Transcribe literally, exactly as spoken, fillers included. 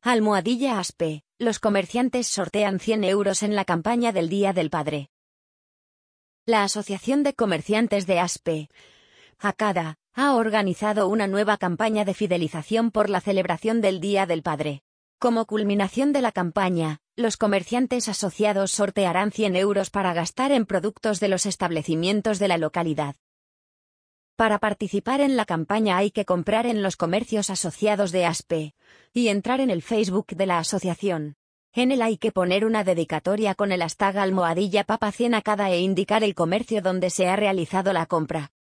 Almohadilla Aspe, los comerciantes sortean cien euros en la campaña del Día del Padre. La Asociación de Comerciantes de Aspe, ACADA, ha organizado una nueva campaña de fidelización por la celebración del Día del Padre. Como culminación de la campaña, los comerciantes asociados sortearán cien euros para gastar en productos de los establecimientos de la localidad. Para participar en la campaña hay que comprar en los comercios asociados de Aspe y entrar en el Facebook de la asociación. En él hay que poner una dedicatoria con el hashtag almohadilla papa cien a cada e indicar el comercio donde se ha realizado la compra.